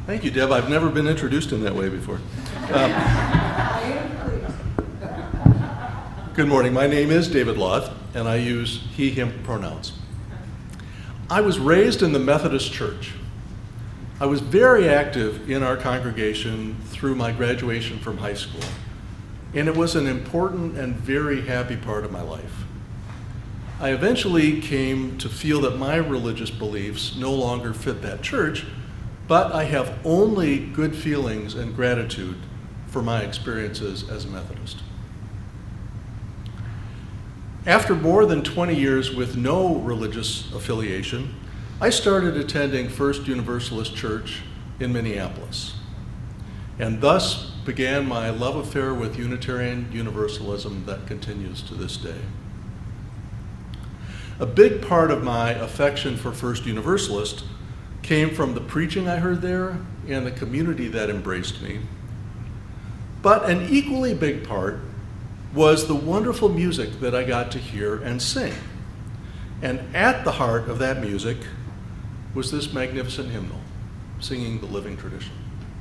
Thank you, Deb. I've never been introduced in that way before. Good morning. My name is David Loth, and I use he, him pronouns. I was raised in the Methodist Church. I was very active in our congregation through my graduation from high school, and it was an important and very happy part of my life. I eventually came to feel that my religious beliefs no longer fit that church, but I have only good feelings and gratitude for my experiences as a Methodist. After more than 20 years with no religious affiliation, I started attending First Universalist Church in Minneapolis, and thus began my love affair with Unitarian Universalism that continues to this day. A big part of my affection for First Universalist came from the preaching I heard there and the community that embraced me. But an equally big part was the wonderful music that I got to hear and sing. And at the heart of that music was this magnificent hymnal, Singing the Living Tradition.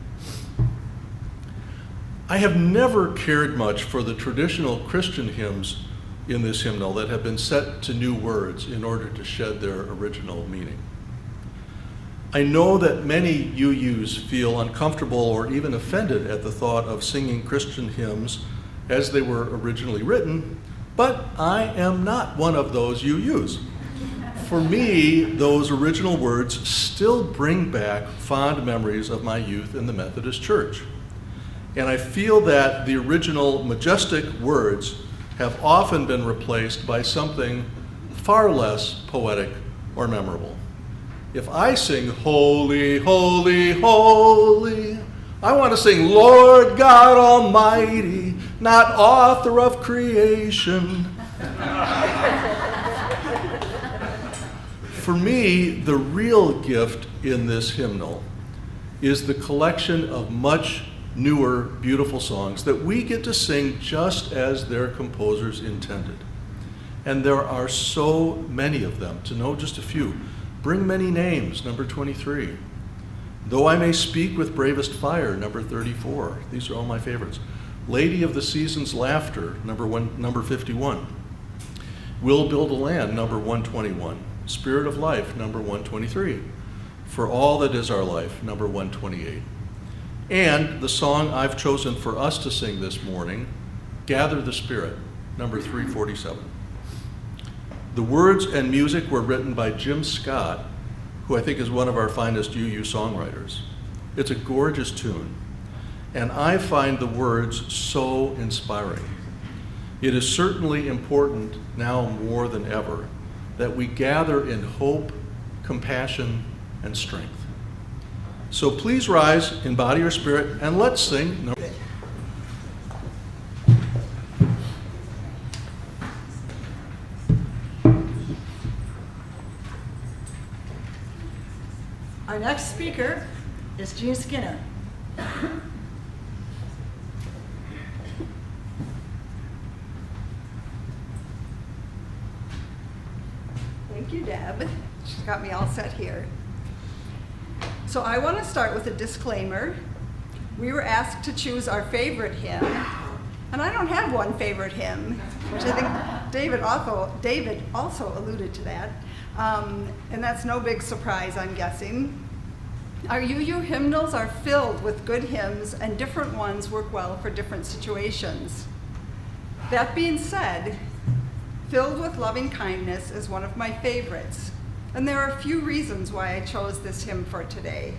I have never cared much for the traditional Christian hymns in this hymnal that have been set to new words in order to shed their original meaning. I know that many UUs feel uncomfortable or even offended at the thought of singing Christian hymns as they were originally written, but I am not one of those UUs. For me, those original words still bring back fond memories of my youth in the Methodist Church. And I feel that the original majestic words have often been replaced by something far less poetic or memorable. If I sing, holy, holy, holy, I want to sing, Lord God Almighty, not author of creation. For me, the real gift in this hymnal is the collection of much newer, beautiful songs that we get to sing just as their composers intended. And there are so many of them. To know just a few: Bring Many Names, number 23. Though I May Speak with Bravest Fire, number 34. These are all my favorites. Lady of the Season's Laughter, number 51. We'll Build a Land, number 121. Spirit of Life, number 123. For All That Is Our Life, number 128. And the song I've chosen for us to sing this morning, Gather the Spirit, number 347. The words and music were written by Jim Scott, who I think is one of our finest UU songwriters. It's a gorgeous tune, and I find the words so inspiring. It is certainly important now more than ever that we gather in hope, compassion, and strength. So please rise in body or spirit, and let's sing. Our next speaker is Gene Skinner. Thank you, Deb. She's got me all set here. So I want to start with a disclaimer. We were asked to choose our favorite hymn, and I don't have one favorite hymn, which I think David also alluded to that. And that's no big surprise, I'm guessing. Our UU hymnals are filled with good hymns, and different ones work well for different situations. That being said, Filled with Loving Kindness is one of my favorites, and there are a few reasons why I chose this hymn for today.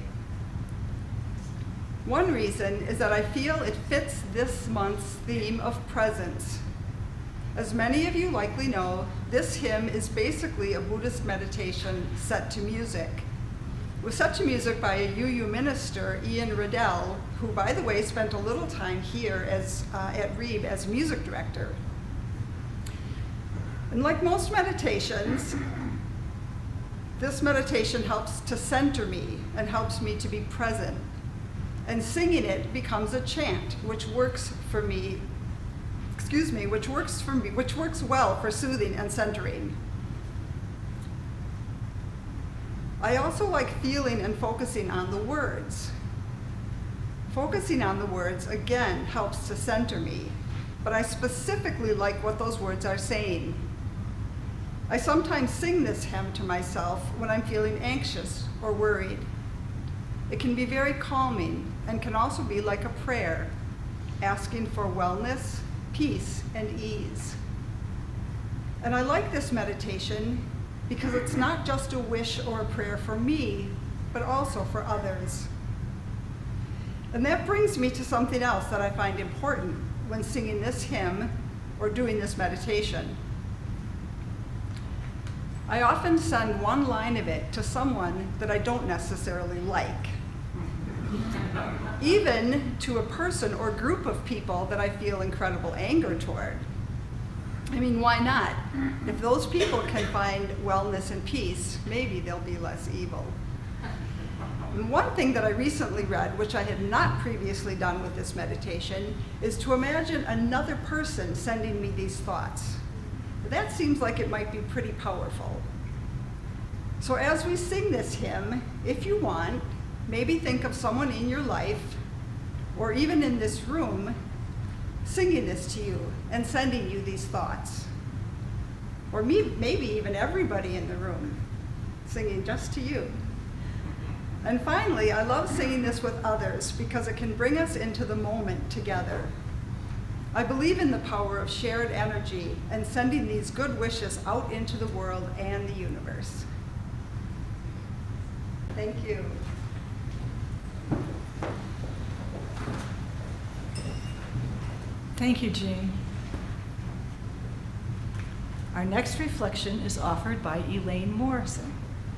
One reason is that I feel it fits this month's theme of presence. As many of you likely know, this hymn is basically a Buddhist meditation set to music. It was set to music by a UU minister, Ian Riddell, who, by the way, spent a little time here at Reeb as music director. And like most meditations, this meditation helps to center me and helps me to be present. And singing it becomes a chant, which works well for soothing and centering. I also like feeling and focusing on the words. Focusing on the words, again, helps to center me, but I specifically like what those words are saying. I sometimes sing this hymn to myself when I'm feeling anxious or worried. It can be very calming and can also be like a prayer, asking for wellness, peace, and ease. And I like this meditation because it's not just a wish or a prayer for me, but also for others. And that brings me to something else that I find important when singing this hymn or doing this meditation. I often send one line of it to someone that I don't necessarily like, even to a person or group of people that I feel incredible anger toward. I mean, why not? If those people can find wellness and peace, maybe they'll be less evil. And one thing that I recently read, which I had not previously done with this meditation, is to imagine another person sending me these thoughts. That seems like it might be pretty powerful. So as we sing this hymn, if you want, maybe think of someone in your life, or even in this room, singing this to you and sending you these thoughts. Or maybe even everybody in the room singing just to you. And finally, I love singing this with others because it can bring us into the moment together. I believe in the power of shared energy and sending these good wishes out into the world and the universe. Thank you. Thank you, Jean. Our next reflection is offered by Elaine Morrison.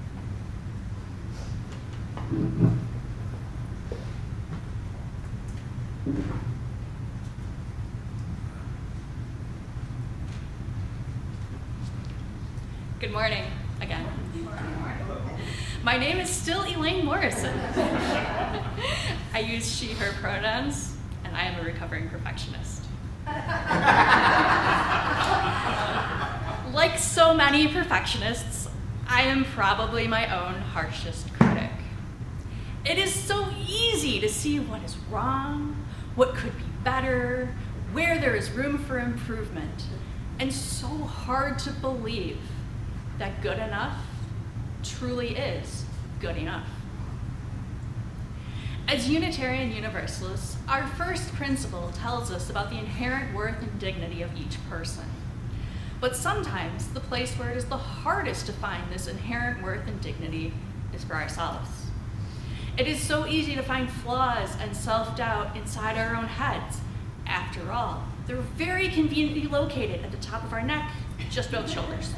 Good morning again. My name is still Elaine Morrison. I use she, her pronouns, and I am a recovering perfectionist. Like so many perfectionists, I am probably my own harshest critic. It is so easy to see what is wrong, what could be better, where there is room for improvement, and so hard to believe that good enough truly is good enough. As Unitarian Universalists, our first principle tells us about the inherent worth and dignity of each person. But sometimes the place where it is the hardest to find this inherent worth and dignity is for ourselves. It is so easy to find flaws and self-doubt inside our own heads. After all, they're very conveniently located at the top of our neck, just above the shoulders.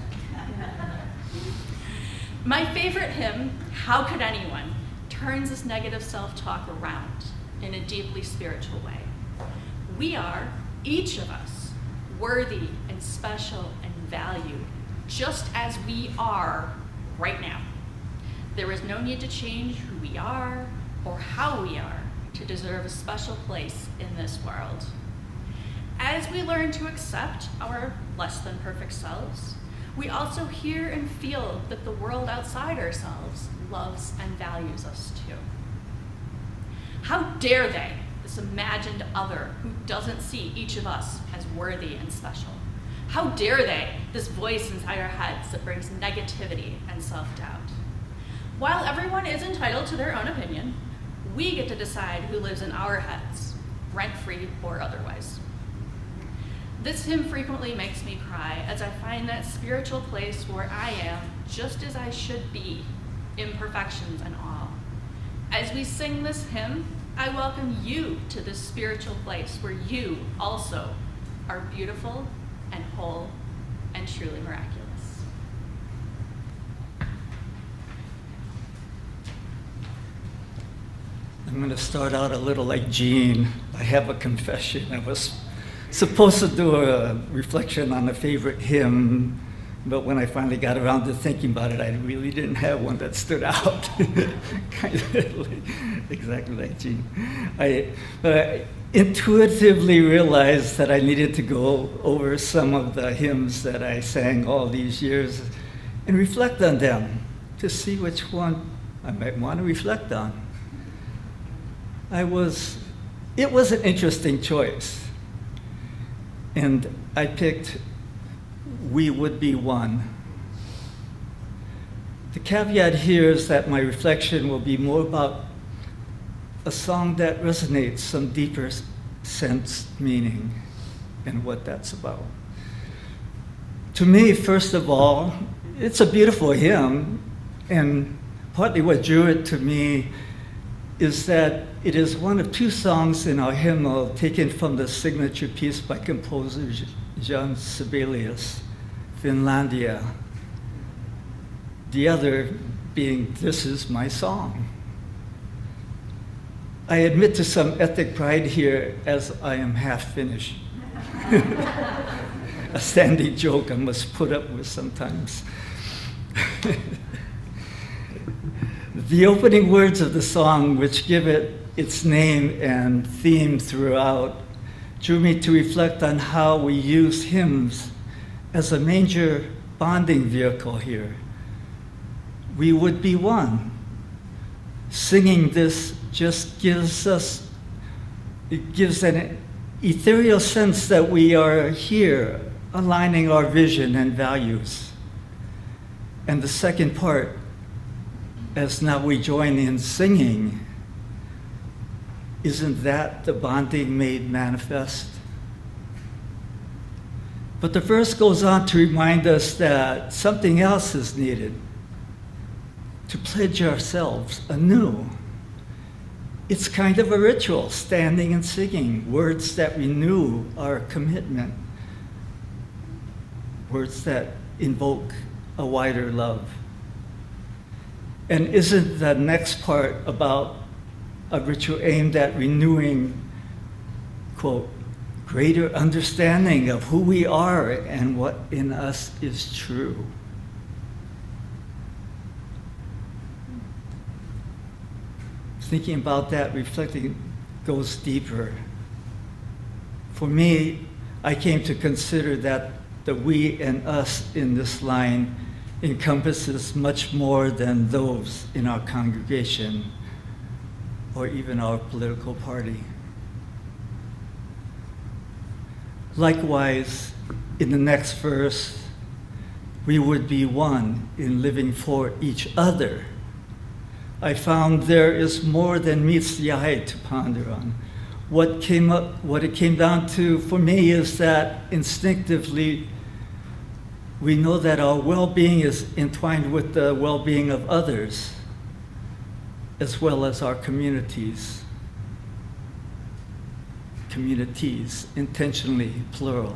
My favorite hymn, How Could Anyone, turns this negative self-talk around in a deeply spiritual way. We are, each of us, worthy and special and valued, just as we are right now. There is no need to change who we are or how we are to deserve a special place in this world. As we learn to accept our less than perfect selves, we also hear and feel that the world outside ourselves loves and values us too. How dare they, this imagined other who doesn't see each of us as worthy and special? How dare they, this voice inside our heads that brings negativity and self-doubt? While everyone is entitled to their own opinion, we get to decide who lives in our heads, rent-free or otherwise. This hymn frequently makes me cry as I find that spiritual place where I am just as I should be, imperfections and all. As we sing this hymn, I welcome you to this spiritual place where you also are beautiful and whole and truly miraculous. I'm going to start out a little like Jean. I have a confession. I was supposed to do a reflection on a favorite hymn, but when I finally got around to thinking about it, I really didn't have one that stood out. Kind of exactly like Jean. But I intuitively realized that I needed to go over some of the hymns that I sang all these years and reflect on them to see which one I might want to reflect on. I was it was an interesting choice. And I picked We Would Be One. The caveat here is that my reflection will be more about a song that resonates, some deeper sense meaning, and what that's about. To me, first of all, it's a beautiful hymn, and partly what drew it to me is that it is one of two songs in our hymnal taken from the signature piece by composer Jan Sibelius, Finlandia. The other being This Is My Song. I admit to some ethnic pride here as I am half Finnish. A standing joke I must put up with sometimes. The opening words of the song, which give it its name and theme throughout, drew me to reflect on how we use hymns as a major bonding vehicle here. We would be one. Singing this just gives an ethereal sense that we are here, aligning our vision and values. And the second part, as now we join in singing, isn't that the bonding made manifest? But the verse goes on to remind us that something else is needed, to pledge ourselves anew. It's kind of a ritual, standing and singing, words that renew our commitment, words that invoke a wider love. And isn't the next part about a ritual aimed at renewing, quote, greater understanding of who we are and what in us is true? Thinking about that, reflecting, goes deeper. For me, I came to consider that the we and us in this line encompasses much more than those in our congregation or even our political party. Likewise, in the next verse, we would be one in living for each other. I found there is more than meets the eye to ponder on. What it came down to for me is that instinctively we know that our well-being is entwined with the well-being of others, as well as our communities. Communities, intentionally plural.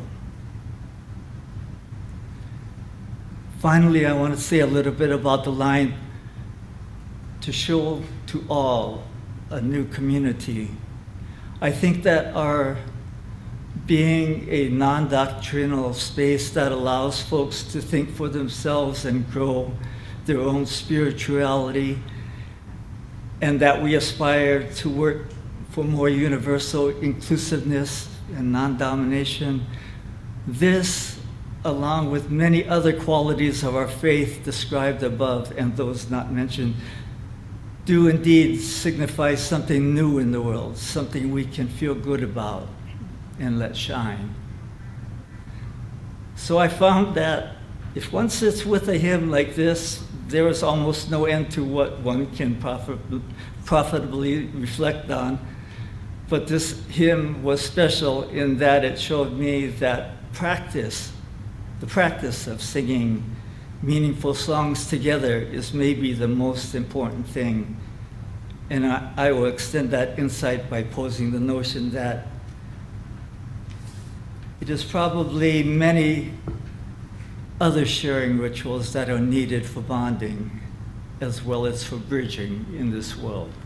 Finally, I want to say a little bit about the line, to show to all a new community. I think that our being a non-doctrinal space that allows folks to think for themselves and grow their own spirituality, and that we aspire to work for more universal inclusiveness and non-domination, this, along with many other qualities of our faith described above and those not mentioned, do indeed signify something new in the world, something we can feel good about and let shine. So I found that if one sits with a hymn like this, there is almost no end to what one can profitably reflect on. But this hymn was special in that it showed me that the practice of singing meaningful songs together is maybe the most important thing. And I will extend that insight by posing the notion that it is probably many other sharing rituals that are needed for bonding as well as for bridging in this world.